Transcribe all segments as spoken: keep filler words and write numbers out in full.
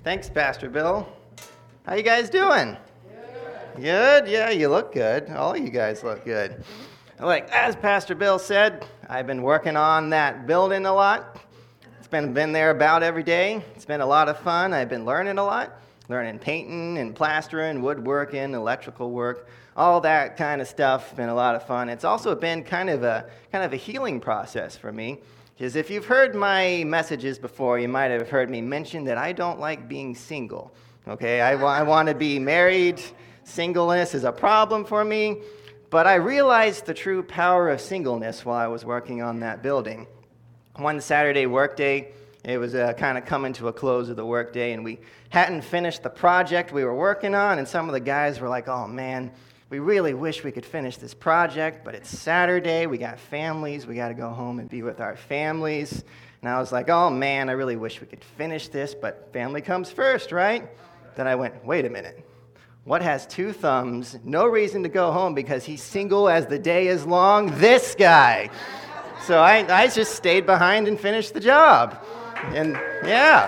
Thanks, Pastor Bill. How you guys doing? Good. Good? Yeah, you look good. All of you guys look good. Like, as Pastor Bill said, I've been working on that building a lot. It's been, been there about every day. It's been a lot of fun. I've been learning a lot. Learning painting and plastering, woodworking, electrical work, all that kind of stuff. Been a lot of fun. It's also been kind of a kind of a healing process for me. Because if you've heard my messages before, you might have heard me mention that I don't like being single. Okay, I, wa- I want to be married. Singleness is a problem for me. But I realized the true power of singleness while I was working on that building. One Saturday workday, it was uh, kind of coming to a close of the workday, and we hadn't finished the project we were working on, and some of the guys were like, oh man, we really wish we could finish this project, but it's Saturday, we got families, we got to go home and be with our families. And I was like, oh man, I really wish we could finish this, but family comes first, right? Then I went, wait a minute. What has two thumbs, no reason to go home because he's single as the day is long? This guy. So I, I just stayed behind and finished the job. And yeah.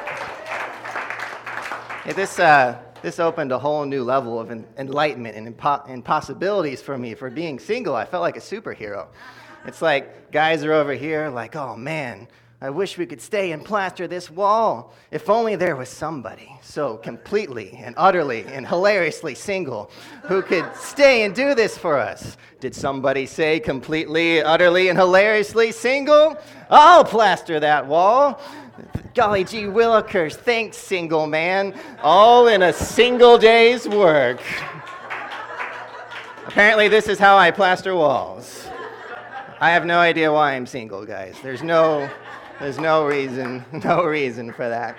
Hey, this uh, this opened a whole new level of enlightenment and, impo- and possibilities for me for being single. I felt like a superhero. It's like guys are over here like, oh man, I wish we could stay and plaster this wall. If only there was somebody so completely and utterly and hilariously single who could stay and do this for us. Did somebody say completely, utterly, and hilariously single? I'll plaster that wall. Golly gee willikers, thanks, single man. All in a single day's work. Apparently this is how I plaster walls. I have no idea why I'm single, guys. There's no... There's no reason, no reason for that.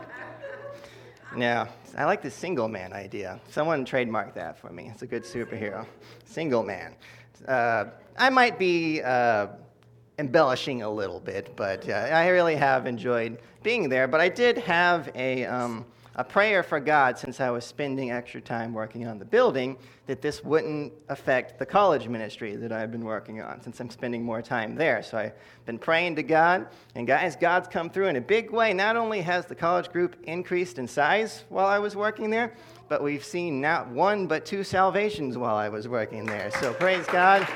Yeah, I like the single man idea. Someone trademarked that for me. It's a good superhero. Single man. Uh, I might be uh, embellishing a little bit, but uh, I really have enjoyed being there. But I did have a um, a prayer for God since I was spending extra time working on the building that this wouldn't affect the college ministry that I've been working on since I'm spending more time there. So I've been praying to God, and guys, God's come through in a big way. Not only has the college group increased in size while I was working there, but we've seen not one but two salvations while I was working there. So praise God.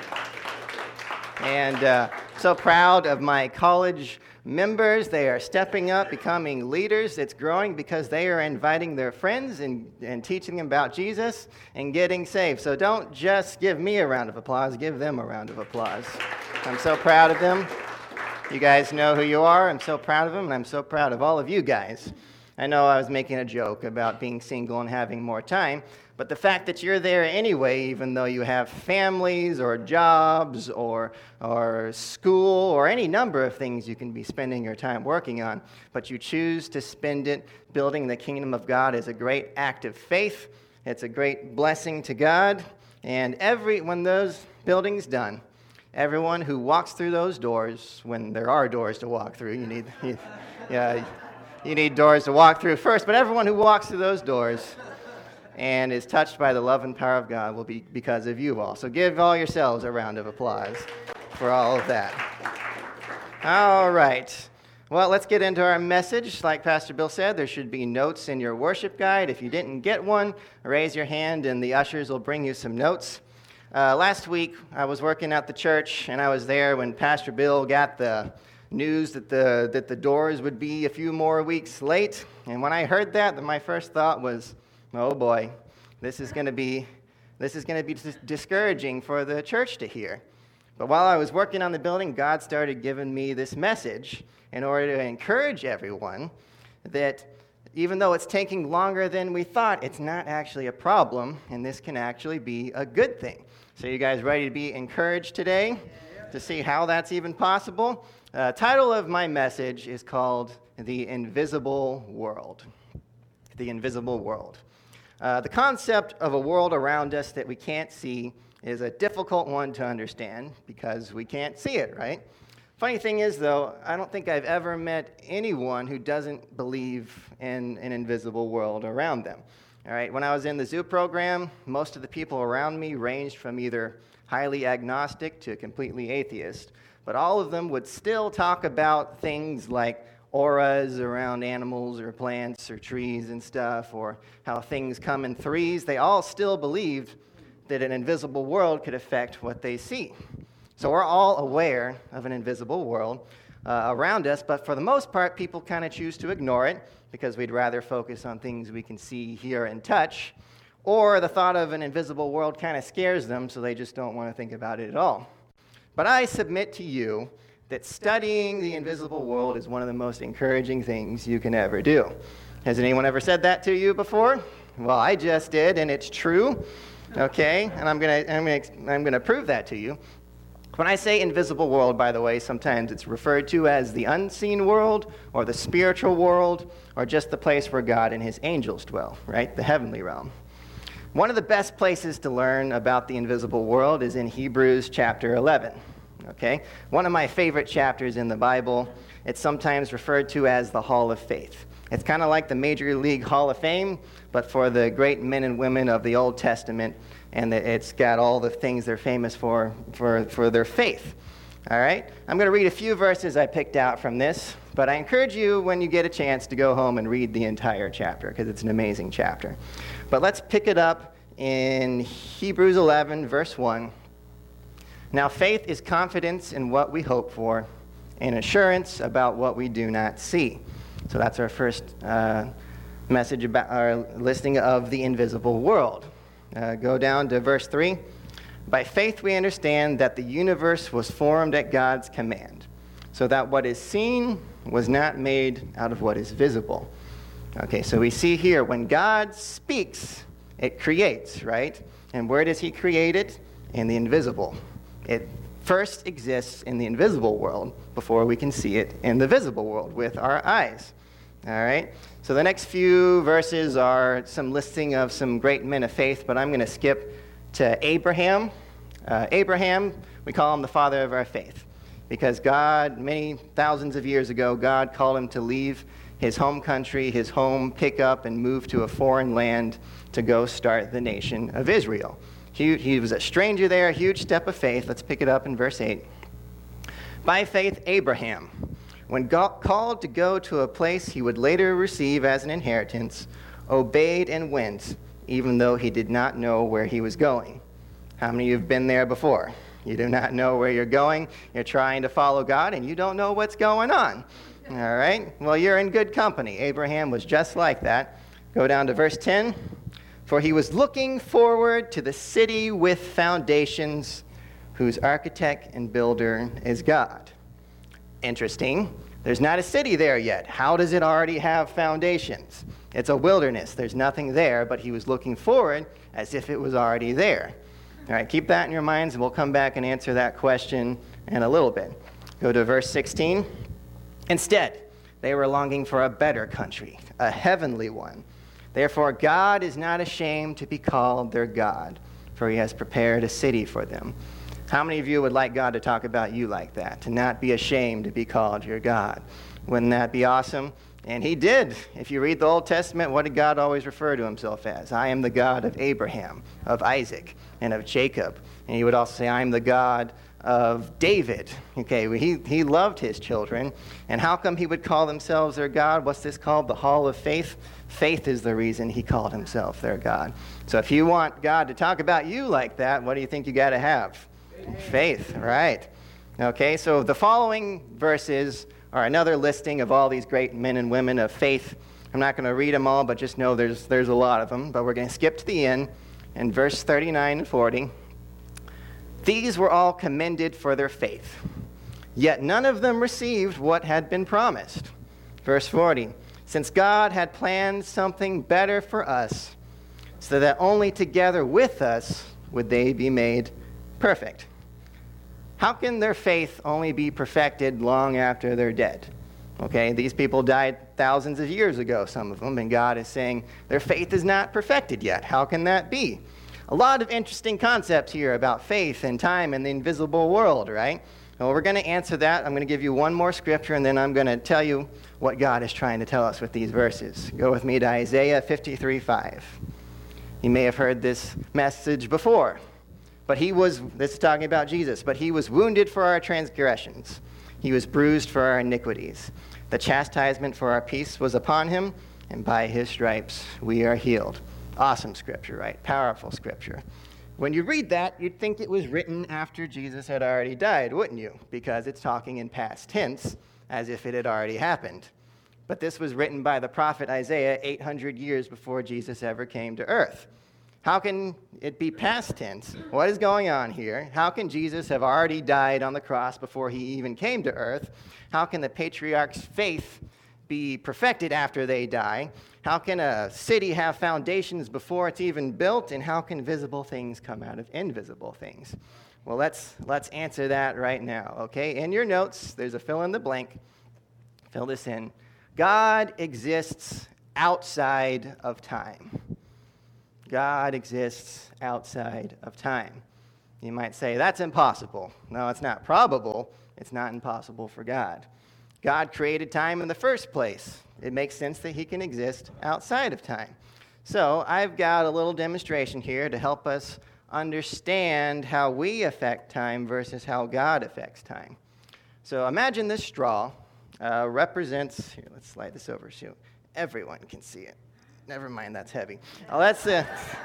And uh, so proud of my college members. They are stepping up, becoming leaders. It's growing because they are inviting their friends and, and teaching them about Jesus and getting saved. So don't just give me a round of applause, give them a round of applause. I'm so proud of them. You guys know who you are. I'm so proud of them, and I'm so proud of all of you guys. I know I was making a joke about being single and having more time, but the fact that you're there anyway, even though you have families or jobs or or school or any number of things you can be spending your time working on, but you choose to spend it building the kingdom of God is a great act of faith. It's a great blessing to God. And every when those buildings done, everyone who walks through those doors, when there are doors to walk through, you need you, yeah, you need doors to walk through first, but everyone who walks through those doors and is touched by the love and power of God will be because of you all. So give all yourselves a round of applause for all of that. All right. Well, let's get into our message. Like Pastor Bill said, there should be notes in your worship guide. If you didn't get one, raise your hand and the ushers will bring you some notes. Uh, last week, I was working at the church, and I was there when Pastor Bill got the news that the that the doors would be a few more weeks late. And when I heard that, my first thought was, oh boy, this is going to be this is going to be dis- discouraging for the church to hear. But while I was working on the building, God started giving me this message in order to encourage everyone that even though it's taking longer than we thought, it's not actually a problem, and this can actually be a good thing. So you guys ready to be encouraged today to see how that's even possible? Uh, title of my message is called The Invisible World. The Invisible World. Uh, the concept of a world around us that we can't see is a difficult one to understand because we can't see it, right? Funny thing is, though, I don't think I've ever met anyone who doesn't believe in an invisible world around them. All right, when I was in the zoo program, most of the people around me ranged from either highly agnostic to completely atheist, but all of them would still talk about things like auras around animals or plants or trees and stuff, or how things come in threes, they all still believed that an invisible world could affect what they see. So we're all aware of an invisible world uh, around us, but for the most part, people kind of choose to ignore it because we'd rather focus on things we can see, hear, and touch, or the thought of an invisible world kind of scares them, so they just don't want to think about it at all. But I submit to you that studying the invisible world is one of the most encouraging things you can ever do. Has anyone ever said that to you before? Well, I just did, and it's true. Okay, and I'm gonna I'm gonna I'm gonna prove that to you. When I say invisible world, by the way, sometimes it's referred to as the unseen world, or the spiritual world, or just the place where God and his angels dwell, right? The heavenly realm. One of the best places to learn about the invisible world is in Hebrews chapter eleven. Okay, one of my favorite chapters in the Bible. It's sometimes referred to as the Hall of Faith. It's kind of like the Major League Hall of Fame, but for the great men and women of the Old Testament, and it's got all the things they're famous for, for, for their faith. All right? I'm going to read a few verses I picked out from this, but I encourage you, when you get a chance, to go home and read the entire chapter, because it's an amazing chapter. But let's pick it up in Hebrews eleven, verse one. Now, faith is confidence in what we hope for, and assurance about what we do not see. So that's our first uh, message about our listing of the invisible world. Uh, go down to verse three. By faith we understand that the universe was formed at God's command, so that what is seen was not made out of what is visible. Okay, so we see here, when God speaks, it creates, right? And where does he create it? In the invisible. It first exists in the invisible world before we can see it in the visible world with our eyes. All right? So the next few verses are some listing of some great men of faith, but I'm going to skip to Abraham. Uh, Abraham, we call him the father of our faith, because God, many thousands of years ago, God called him to leave his home country, his home, pick up and move to a foreign land to go start the nation of Israel. He, he was a stranger there, a huge step of faith. Let's pick it up in verse eight. By faith, Abraham, when God called to go to a place he would later receive as an inheritance, obeyed and went, even though he did not know where he was going. How many of you have been there before? You do not know where you're going. You're trying to follow God, and you don't know what's going on. All right? Well, you're in good company. Abraham was just like that. Go down to verse ten. For he was looking forward to the city with foundations, whose architect and builder is God. Interesting. There's not a city there yet. How does it already have foundations? It's a wilderness. There's nothing there, but he was looking forward as if it was already there. All right, keep that in your minds, and we'll come back and answer that question in a little bit. Go to verse sixteen. Instead, they were longing for a better country, a heavenly one. Therefore, God is not ashamed to be called their God, for he has prepared a city for them. How many of you would like God to talk about you like that, to not be ashamed to be called your God? Wouldn't that be awesome? And he did. If you read the Old Testament, what did God always refer to himself as? I am the God of Abraham, of Isaac, and of Jacob. And he would also say, I am the God of David. Okay, he, he loved his children. And how come he would call themselves their God? What's this called? The Hall of Faith? Faith is the reason he called himself their God. So if you want God to talk about you like that, what do you think you got to have? Faith. Faith, right. Okay, so the following verses are another listing of all these great men and women of faith. I'm not going to read them all, but just know there's there's a lot of them. But we're going to skip to the end in verse thirty-nine and forty. These were all commended for their faith, yet none of them received what had been promised. Verse forty, since God had planned something better for us, so that only together with us would they be made perfect. How can their faith only be perfected long after they're dead? Okay, these people died thousands of years ago, some of them, and God is saying their faith is not perfected yet. How can that be? A lot of interesting concepts here about faith and time and the invisible world, right? Well, we're going to answer that. I'm going to give you one more scripture, and then I'm going to tell you what God is trying to tell us with these verses. Go with me to Isaiah fifty-three five. You may have heard this message before. But he was, this is talking about Jesus, but he was wounded for our transgressions. He was bruised for our iniquities. The chastisement for our peace was upon him, and by his stripes we are healed. Awesome scripture, right? Powerful scripture. When you read that, you'd think it was written after Jesus had already died, wouldn't you? Because it's talking in past tense, as if it had already happened. But this was written by the prophet Isaiah eight hundred years before Jesus ever came to earth. How can it be past tense? What is going on here? How can Jesus have already died on the cross before he even came to earth? How can the patriarchs' faith be perfected after they die? How can a city have foundations before it's even built? And how can visible things come out of invisible things? Well, let's let's answer that right now, okay? In your notes, there's a fill in the blank. Fill this in. God exists outside of time. God exists outside of time. You might say, that's impossible. No, it's not probable. It's not impossible for God. God created time in the first place. It makes sense that he can exist outside of time. So I've got a little demonstration here to help us understand how we affect time versus how God affects time. So imagine this straw uh, represents, here, let's slide this over so everyone can see it. Never mind, that's heavy. Oh, that's uh,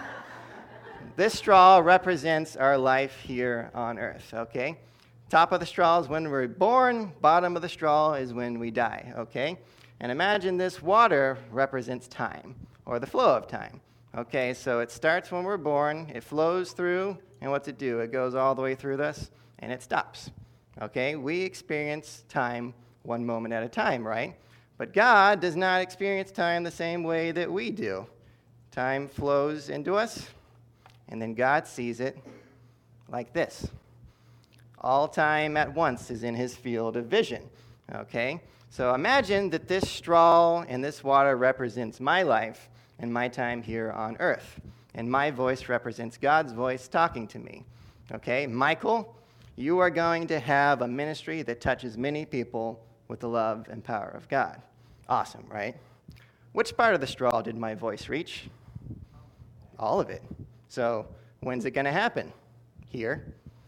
this straw represents our life here on earth, okay? Top of the straw is when we're born, bottom of the straw is when we die, okay? And imagine this water represents time, or the flow of time, okay? So it starts when we're born, it flows through, and what's it do? It goes all the way through this, and it stops, okay? We experience time one moment at a time, right? But God does not experience time the same way that we do. Time flows into us, and then God sees it like this. All time at once is in his field of vision, okay? So imagine that this straw and this water represents my life and my time here on earth, and my voice represents God's voice talking to me, okay? Michael, you are going to have a ministry that touches many people with the love and power of God. Awesome, right? Which part of the straw did my voice reach? All of it. So when's it going to happen? Here.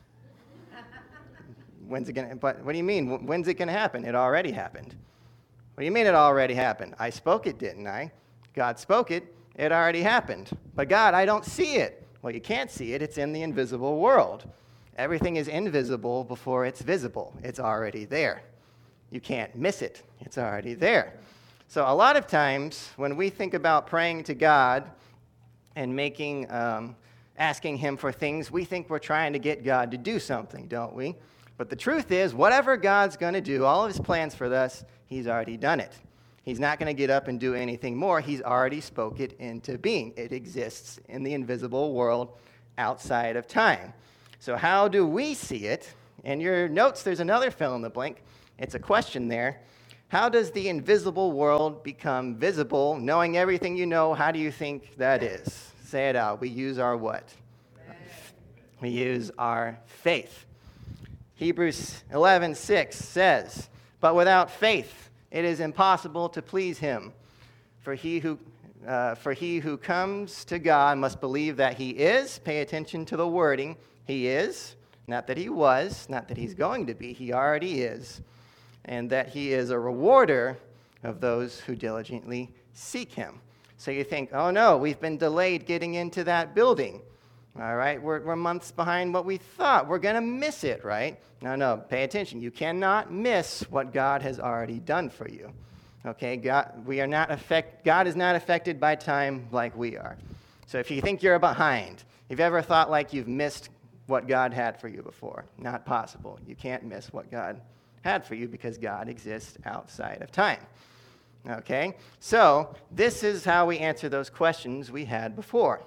When's it going to, but what do you mean? When's it going to happen? It already happened. What do you mean it already happened? I spoke it, didn't I? God spoke it. It already happened. But God, I don't see it. Well, you can't see it. It's in the invisible world. Everything is invisible before it's visible. It's already there. You can't miss it. It's already there. So a lot of times when we think about praying to God and making, um, asking him for things, we think we're trying to get God to do something, don't we? But the truth is, whatever God's going to do, all of his plans for us, he's already done it. He's not going to get up and do anything more. He's already spoke it into being. It exists in the invisible world outside of time. So how do we see it? In your notes, there's another fill in the blank. It's a question there. How does the invisible world become visible? Knowing everything you know, how do you think that is? Say it out. We use our what? Faith. We use our faith. Hebrews eleven six says, "But without faith it is impossible to please him. For he who uh, for he who comes to God must believe that he is." Pay attention to the wording. He is. Not that he was. Not that he's going to be. He already is. And that he is a rewarder of those who diligently seek him. So you think, oh no, we've been delayed getting into that building. All right, we're, we're months behind what we thought. We're going to miss it, right? No, no, pay attention. You cannot miss what God has already done for you. Okay, God, we are not affect, God is not affected by time like we are. So if you think you're behind, if you ever thought like you've missed what God had for you before, not possible. You can't miss what God had for you because God exists outside of time. Okay? So, this is how we answer those questions we had before.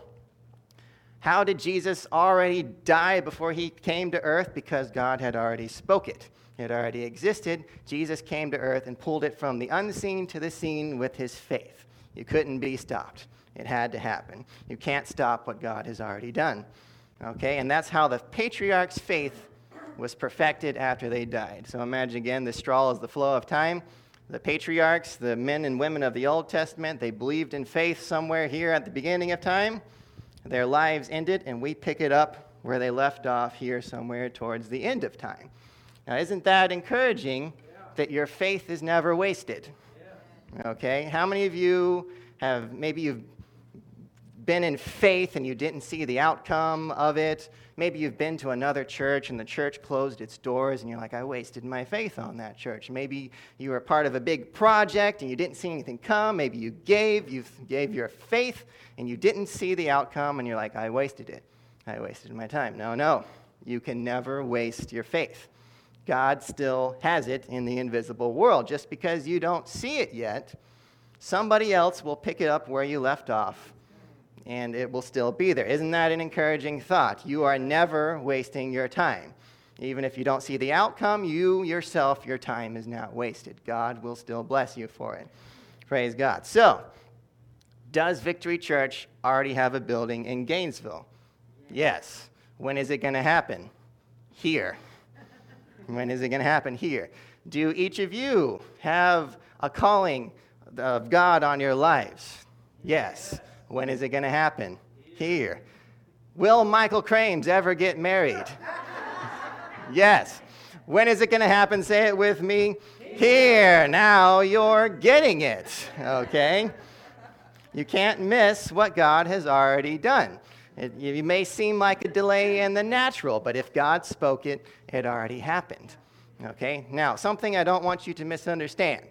How did Jesus already die before he came to earth? Because God had already spoke it. It already existed. Jesus came to earth and pulled it from the unseen to the seen with his faith. You couldn't be stopped. It had to happen. You can't stop what God has already done. Okay? And that's how the patriarchs' faith was perfected after they died. So imagine again, the straw is the flow of time. The patriarchs, the men and women of the Old Testament, they believed in faith somewhere here at the beginning of time. Their lives ended, and we pick it up where they left off here somewhere towards the end of time. Now, isn't that encouraging that your faith is never wasted? Okay? How many of you have, maybe you've been in faith and you didn't see the outcome of it? Maybe you've been to another church and the church closed its doors and you're like, I wasted my faith on that church. Maybe you were part of a big project and you didn't see anything come. Maybe you gave, you gave your faith and you didn't see the outcome and you're like, I wasted it. I wasted my time. No, no. You can never waste your faith. God still has it in the invisible world. Just because you don't see it yet, somebody else will pick it up where you left off, and it will still be there. Isn't that an encouraging thought? You are never wasting your time. Even if you don't see the outcome, you yourself, your time is not wasted. God will still bless you for it. Praise God. So, does Victory Church already have a building in Gainesville? Yes. When is it going to happen? Here. When is it going to happen? Here. Do each of you have a calling of God on your lives? Yes. When is it going to happen? Here. Will Michael Crames ever get married? Yes. When is it going to happen? Say it with me. Here. Now you're getting it. Okay? You can't miss what God has already done. It, it may seem like a delay in the natural, but if God spoke it, it already happened. Okay? Now, something I don't want you to misunderstand.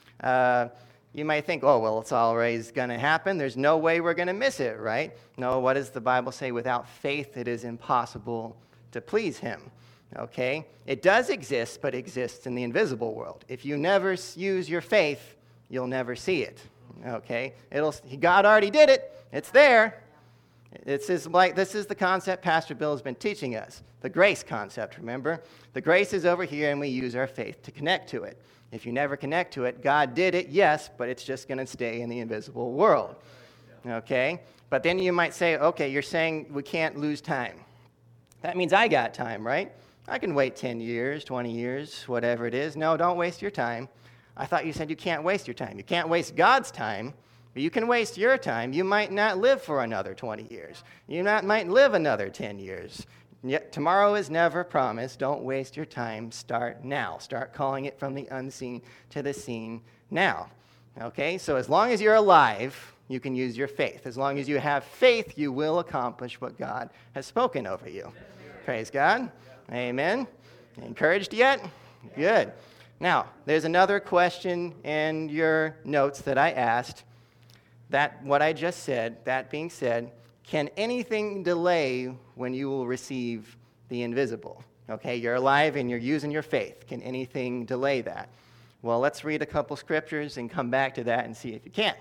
Uh, you might think, oh, well, it's always going to happen. There's no way we're going to miss it, right? No, what does the Bible say? Without faith, it is impossible to please him. Okay? It does exist, but exists in the invisible world. If you never use your faith, you'll never see it. Okay? It'll, God already did it. It's there. This is like this is the concept Pastor Bill has been teaching us, the grace concept, remember? The grace is over here, and we use our faith to connect to it. If you never connect to it, God did it, yes, but it's just going to stay in the invisible world, okay? But then you might say, okay, you're saying we can't lose time. That means I got time, right? I can wait ten years, twenty years, whatever it is. No, don't waste your time. I thought you said you can't waste your time. You can't waste God's time. But you can waste your time. You might not live for another twenty years. You not, might live another ten years. Yet tomorrow is never promised. Don't waste your time. Start now. Start calling it from the unseen to the seen now. Okay? So as long as you're alive, you can use your faith. As long as you have faith, you will accomplish what God has spoken over you. Praise God. Amen. Encouraged yet? Good. Now, there's another question in your notes that I asked. That, what I just said, that being said, can anything delay when you will receive the invisible? Okay, you're alive and you're using your faith. Can anything delay that? Well, let's read a couple scriptures and come back to that and see if you can.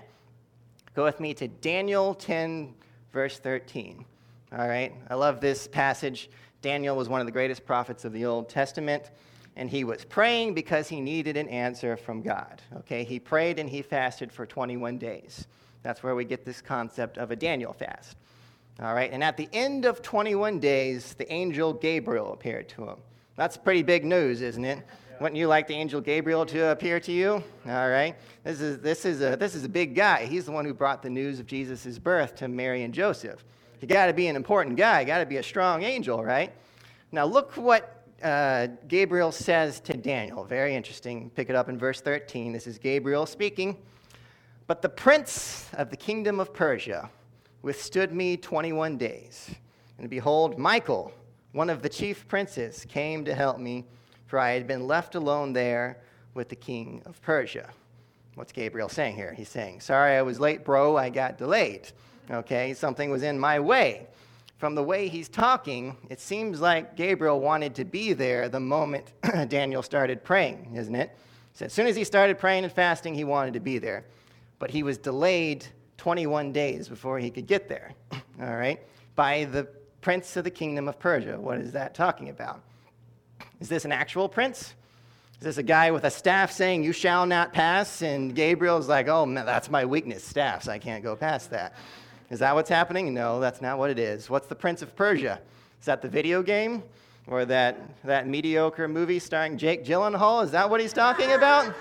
Go with me to Daniel ten, verse thirteen. All right, I love this passage. Daniel was one of the greatest prophets of the Old Testament, and he was praying because he needed an answer from God. Okay, he prayed and he fasted for twenty-one days. That's where we get this concept of a Daniel fast. All right, and at the end of twenty-one days, the angel Gabriel appeared to him. That's pretty big news, isn't it? Yeah. Wouldn't you like the angel Gabriel to appear to you? All right, this is this is a this is a big guy. He's the one who brought the news of Jesus' birth to Mary and Joseph. You got to be an important guy. Got to be a strong angel, right? Now look what uh, Gabriel says to Daniel. Very interesting. Pick it up in verse thirteen. This is Gabriel speaking. But the prince of the kingdom of Persia withstood me twenty-one days. And behold, Michael, one of the chief princes, came to help me, for I had been left alone there with the king of Persia. What's Gabriel saying here? He's saying, sorry I was late, bro, I got delayed. Okay, something was in my way. From the way he's talking, it seems like Gabriel wanted to be there the moment Daniel started praying, isn't it? So as soon as he started praying and fasting, he wanted to be there. But he was delayed twenty-one days before he could get there, all right, by the prince of the kingdom of Persia. What is that talking about? Is this an actual prince? Is this a guy with a staff saying, you shall not pass? And Gabriel's like, oh, man, that's my weakness, staffs. I can't go past that. Is that what's happening? No, that's not what it is. What's the Prince of Persia? Is that the video game? Or that, that mediocre movie starring Jake Gyllenhaal? Is that what he's talking about?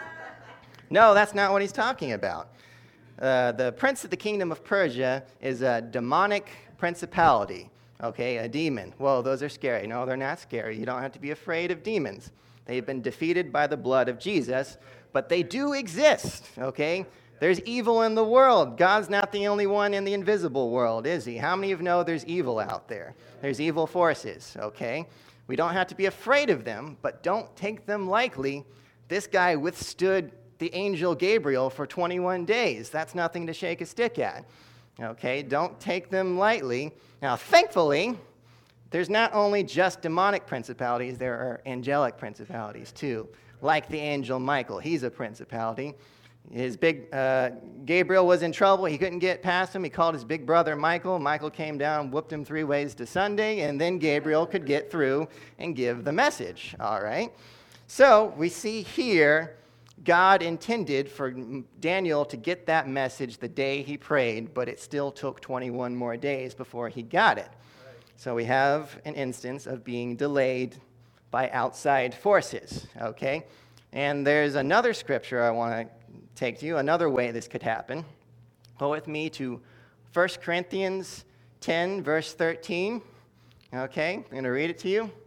No, that's not what he's talking about. Uh, the prince of the kingdom of Persia is a demonic principality. Okay, a demon. Whoa, those are scary. No, they're not scary. You don't have to be afraid of demons. They've been defeated by the blood of Jesus, but they do exist, okay? There's evil in the world. God's not the only one in the invisible world, is he? How many of you know there's evil out there? There's evil forces, okay? We don't have to be afraid of them, but don't take them lightly. This guy withstood the angel Gabriel for twenty-one days. That's nothing to shake a stick at, okay? Don't take them lightly. Now, thankfully, there's not only just demonic principalities, there are angelic principalities too, like the angel Michael. He's a principality. His big, uh, Gabriel was in trouble. He couldn't get past him. He called his big brother Michael. Michael came down, whooped him three ways to Sunday, and then Gabriel could get through and give the message, all right? So we see here God intended for Daniel to get that message the day he prayed, but it still took twenty-one more days before he got it. So we have an instance of being delayed by outside forces, okay? And there's another scripture I want to take to you, another way this could happen. Go with me to First Corinthians ten, verse thirteen. Okay, I'm going to read it to you.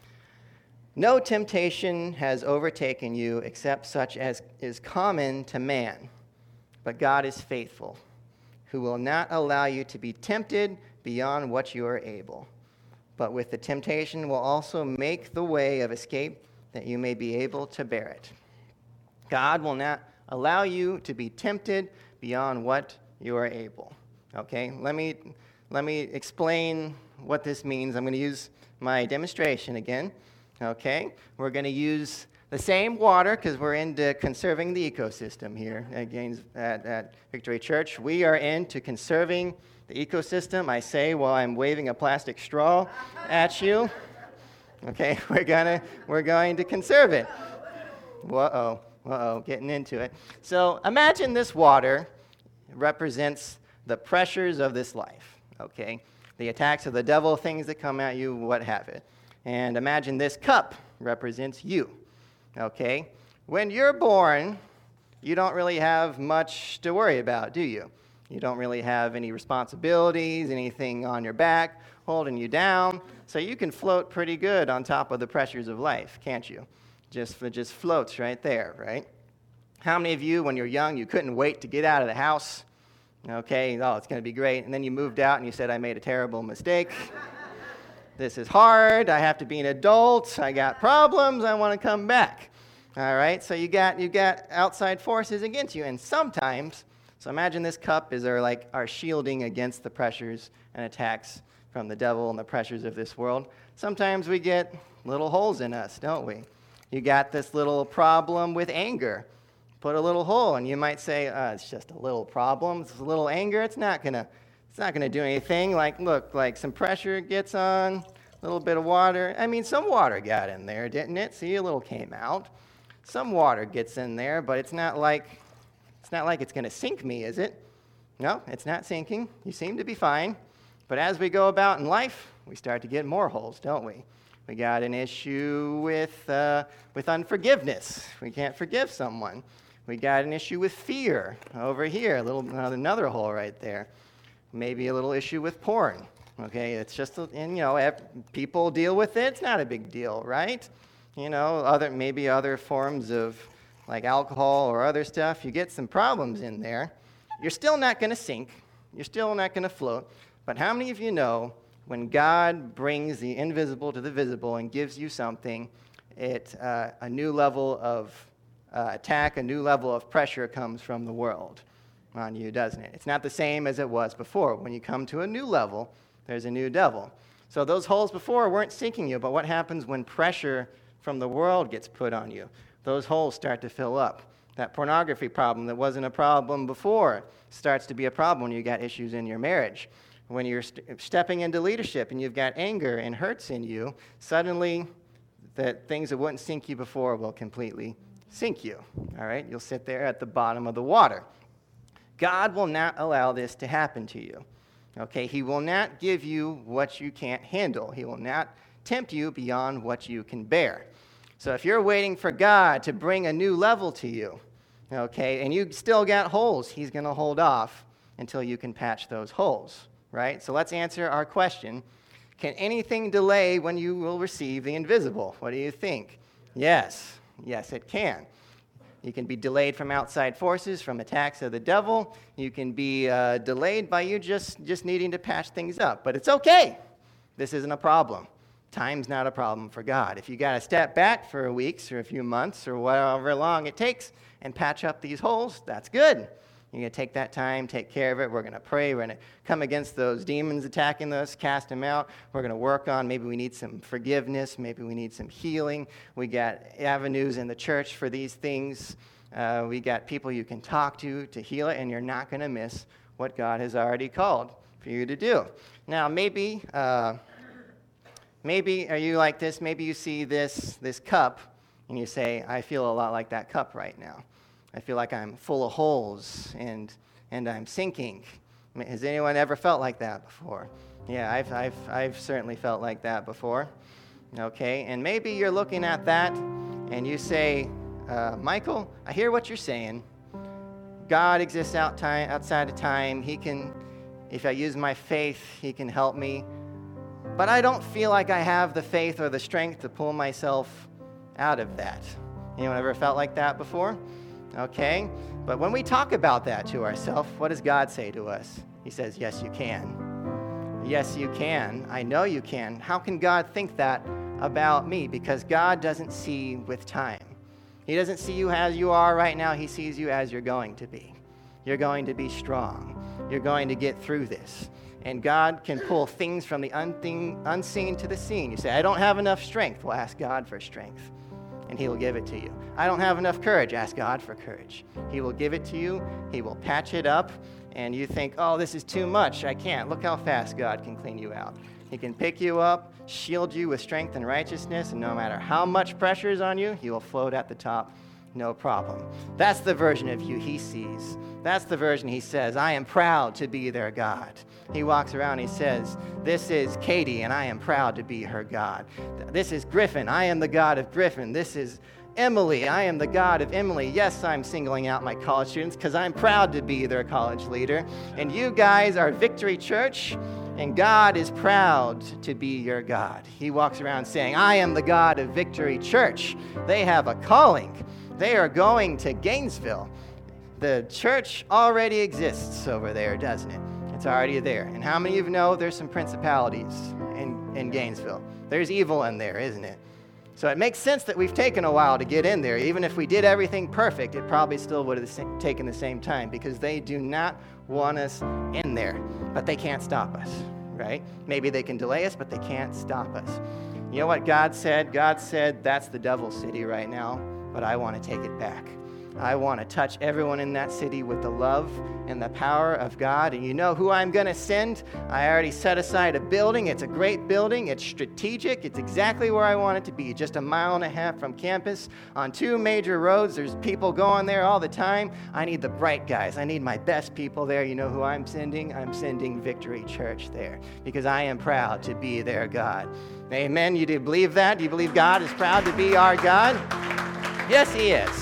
No temptation has overtaken you except such as is common to man. But God is faithful, who will not allow you to be tempted beyond what you are able. But with the temptation will also make the way of escape that you may be able to bear it. God will not allow you to be tempted beyond what you are able. Okay, let me, let me explain what this means. I'm going to use my demonstration again. Okay, we're going to use the same water because we're into conserving the ecosystem here again at, at Victory Church. We are into conserving the ecosystem. I say while I'm waving a plastic straw at you. Okay, we're gonna we're going to conserve it. Whoa, whoa, getting into it. So imagine this water represents the pressures of this life. Okay, the attacks of the devil, things that come at you, what have it. And imagine this cup represents you, okay? When you're born, you don't really have much to worry about, do you? You don't really have any responsibilities, anything on your back holding you down, so you can float pretty good on top of the pressures of life, can't you? Just, it just floats right there, right? How many of you, when you're young, you couldn't wait to get out of the house? Okay, oh, it's going to be great. And then you moved out and you said, I made a terrible mistake. This is hard. I have to be an adult. I got problems. I want to come back. All right, so you got you got outside forces against you, and sometimes, so imagine this cup is our like our shielding against the pressures and attacks from the devil and the pressures of this world. Sometimes we get little holes in us, don't we? You got this little problem with anger. Put a little hole, and you might say, uh, "It's just a little problem. It's a little anger. It's not gonna." It's not going to do anything. Like, look, like some pressure gets on, a little bit of water. I mean, some water got in there, didn't it? See, a little came out. Some water gets in there, but it's not like it's not like it's going to sink me, is it? No, it's not sinking. You seem to be fine. But as we go about in life, we start to get more holes, don't we? We got an issue with uh, with unforgiveness. We can't forgive someone. We got an issue with fear over here. A little another hole right there. Maybe a little issue with porn, okay? It's just, and you know, people deal with it. It's not a big deal, right? You know, other maybe other forms of like alcohol or other stuff. You get some problems in there. You're still not going to sink. You're still not going to float. But how many of you know when God brings the invisible to the visible and gives you something, it uh, a new level of uh, attack, a new level of pressure comes from the world on you, doesn't it? It's not the same as it was before. When you come to a new level, there's a new devil. So those holes before weren't sinking you, but what happens when pressure from the world gets put on you? Those holes start to fill up. That pornography problem that wasn't a problem before starts to be a problem when you got issues in your marriage. When you're st- stepping into leadership and you've got anger and hurts in you, suddenly the things that wouldn't sink you before will completely sink you. All right? You'll sit there at the bottom of the water. God will not allow this to happen to you. Okay, he will not give you what you can't handle. He will not tempt you beyond what you can bear. So if you're waiting for God to bring a new level to you, okay, and you still got holes, he's going to hold off until you can patch those holes, right? So let's answer our question. Can anything delay when you will receive the invisible? What do you think? Yes. Yes, it can. You can be delayed from outside forces, from attacks of the devil. You can be uh, delayed by you just, just needing to patch things up. But it's okay. This isn't a problem. Time's not a problem for God. If you got to step back for weeks or a few months or however long it takes and patch up these holes, that's good. You're going to take that time, take care of it. We're going to pray. We're going to come against those demons attacking us, cast them out. We're going to work on maybe we need some forgiveness. Maybe we need some healing. We got avenues in the church for these things. Uh, we got people you can talk to to heal it, and you're not going to miss what God has already called for you to do. Now, maybe, uh, maybe are you like this? Maybe you see this, this cup, and you say, I feel a lot like that cup right now. I feel like I'm full of holes and and I'm sinking. Has anyone ever felt like that before? Yeah, I've I've I've certainly felt like that before. Okay, and maybe you're looking at that and you say, uh, Michael, I hear what you're saying. God exists out time, outside of time. He can, if I use my faith, he can help me. But I don't feel like I have the faith or the strength to pull myself out of that. Anyone ever felt like that before? Okay, but when we talk about that to ourselves, what does God say to us? He says, yes, you can. Yes, you can. I know you can. How can God think that about me? Because God doesn't see with time. He doesn't see you as you are right now. He sees you as you're going to be. You're going to be strong. You're going to get through this. And God can pull things from the unseen to the seen. You say, I don't have enough strength. Well, ask God for strength, and he will give it to you. I don't have enough courage. Ask God for courage. He will give it to you. He will patch it up, and you think, oh, this is too much. I can't. Look how fast God can clean you out. He can pick you up, shield you with strength and righteousness, and no matter how much pressure is on you, you will float at the top, no problem. That's the version of you he sees. That's the version he says, I am proud to be their God. He walks around, he says, this is Katie, and I am proud to be her God. This is Griffin, I am the God of Griffin. This is Emily, I am the God of Emily. Yes, I'm singling out my college students because I'm proud to be their college leader. And you guys are Victory Church, and God is proud to be your God. He walks around saying, I am the God of Victory Church. They have a calling. They are going to Gainesville. The church already exists over there, doesn't it? It's already there. And how many of you know there's some principalities in, in Gainesville? There's evil in there, isn't it? So it makes sense that we've taken a while to get in there. Even if we did everything perfect, it probably still would have taken the same time because they do not want us in there. But they can't stop us, right? Maybe they can delay us, but they can't stop us. You know what God said? God said, that's the devil's city right now, but I want to take it back. I want to touch everyone in that city with the love and the power of God. And you know who I'm going to send? I already set aside a building. It's a great building. It's strategic. It's exactly where I want it to be. Just a mile and a half from campus on two major roads. There's people going there all the time. I need the bright guys. I need my best people there. You know who I'm sending? I'm sending Victory Church there because I am proud to be their God. Amen. You do believe that? Do you believe God is proud to be our God? Yes, he is.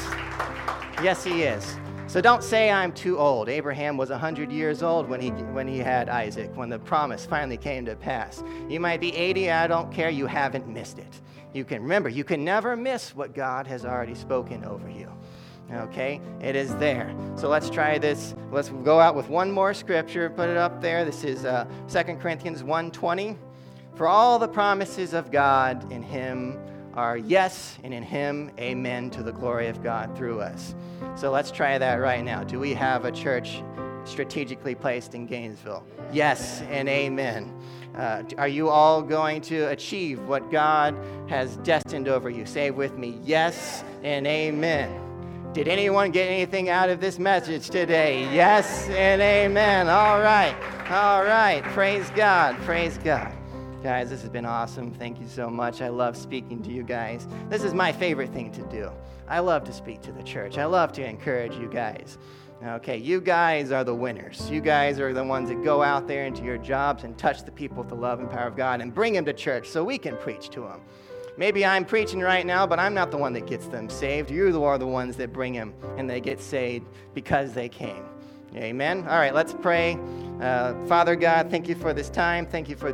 Yes, he is. So don't say I'm too old. Abraham was one hundred years old when he when he had Isaac, when the promise finally came to pass. You might be eighty, I don't care. You haven't missed it. You can remember, you can never miss what God has already spoken over you. Okay? It is there. So let's try this. Let's go out with one more scripture. Put it up there. This is uh, Second Corinthians one twenty. For all the promises of God in him are yes, and in him, amen, to the glory of God through us. So let's try that right now. Do we have a church strategically placed in Gainesville? Yes, and amen. Uh, are you all going to achieve what God has destined over you? Say with me, yes, and amen. Did anyone get anything out of this message today? Yes, and amen. All right, all right. Praise God, praise God. Guys, this has been awesome. Thank you so much. I love speaking to you guys. This is my favorite thing to do. I love to speak to the church. I love to encourage you guys. Okay, you guys are the winners. You guys are the ones that go out there into your jobs and touch the people with the love and power of God and bring them to church so we can preach to them. Maybe I'm preaching right now, but I'm not the one that gets them saved. You are the ones that bring them, and they get saved because they came. Amen? All right, let's pray. Uh, Father God, thank you for this time. Thank you for these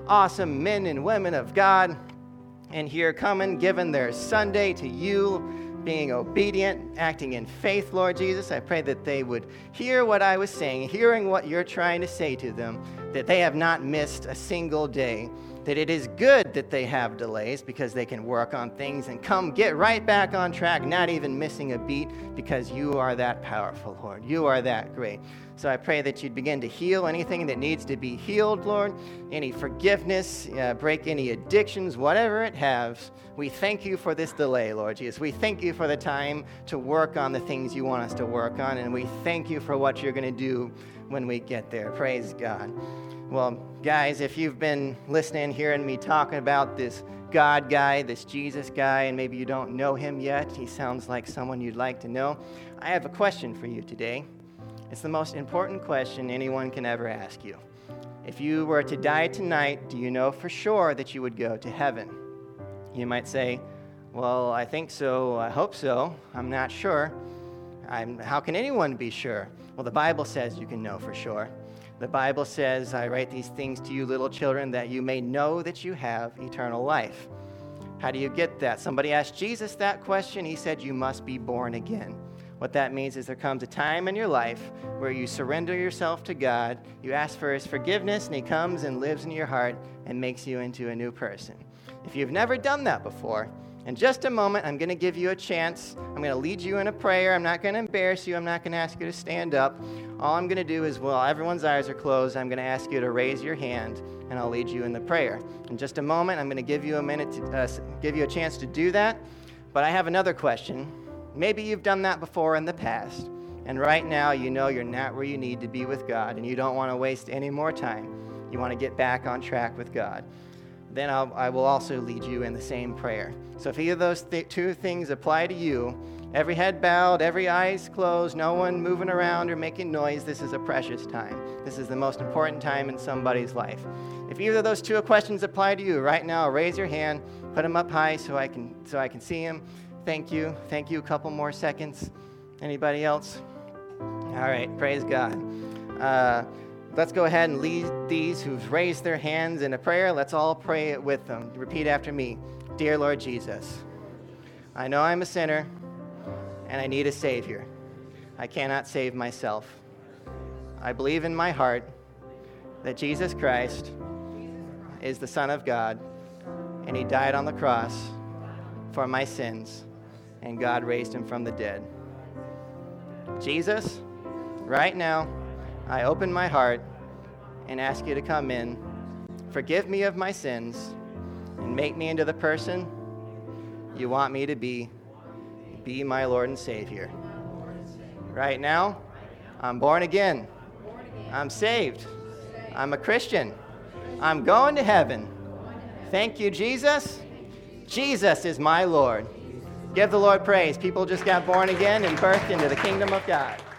awesome men and women of God in here coming, giving their Sunday to you, being obedient, acting in faith, Lord Jesus. I pray that they would hear what I was saying, hearing what you're trying to say to them, that they have not missed a single day, that it is good that they have delays because they can work on things and come get right back on track, not even missing a beat, because you are that powerful, Lord. You are that great. So I pray that you'd begin to heal anything that needs to be healed, Lord, any forgiveness, uh, break any addictions, whatever it has. We thank you for this delay, Lord Jesus. We thank you for the time to work on the things you want us to work on, and we thank you for what you're going to do when we get there. Praise God. Well, guys, if you've been listening, hearing me talking about this God guy, this Jesus guy, and maybe you don't know him yet, he sounds like someone you'd like to know, I have a question for you today. It's the most important question anyone can ever ask you. If you were to die tonight, do you know for sure that you would go to heaven? You might say, well, I think so, I hope so, I'm not sure. I'm, how can anyone be sure? Well, the Bible says you can know for sure. The Bible says, I write these things to you, little children, that you may know that you have eternal life. How do you get that? Somebody asked Jesus that question. He said, you must be born again. What that means is there comes a time in your life where you surrender yourself to God, you ask for his forgiveness, and he comes and lives in your heart and makes you into a new person. If you've never done that before, in just a moment, I'm going to give you a chance. I'm going to lead you in a prayer. I'm not going to embarrass you. I'm not going to ask you to stand up. All I'm going to do is, while everyone's eyes are closed, I'm going to ask you to raise your hand, and I'll lead you in the prayer. In just a moment, I'm going to give you a minute to uh, give you a chance to do that. But I have another question. Maybe you've done that before in the past, and right now you know you're not where you need to be with God, and you don't want to waste any more time. You want to get back on track with God. Then I'll, I will also lead you in the same prayer. So if either of those th- two things apply to you, every head bowed, every eyes closed, no one moving around or making noise, this is a precious time. This is the most important time in somebody's life. If either of those two questions apply to you right now, raise your hand, put them up high so I can so I can see them. Thank you. Thank you. A couple more seconds. Anybody else? All right. Praise God. Uh, Let's go ahead and lead these who've raised their hands in a prayer. Let's all pray it with them. Repeat after me. Dear Lord Jesus, I know I'm a sinner and I need a Savior. I cannot save myself. I believe in my heart that Jesus Christ is the Son of God and he died on the cross for my sins and God raised him from the dead. Jesus, right now, I open my heart and ask you to come in, forgive me of my sins, and make me into the person you want me to be. Be my Lord and Savior. Right now, I'm born again. I'm saved. I'm a Christian. I'm going to heaven. Thank you, Jesus. Jesus is my Lord. Give the Lord praise. People just got born again and birthed into the kingdom of God.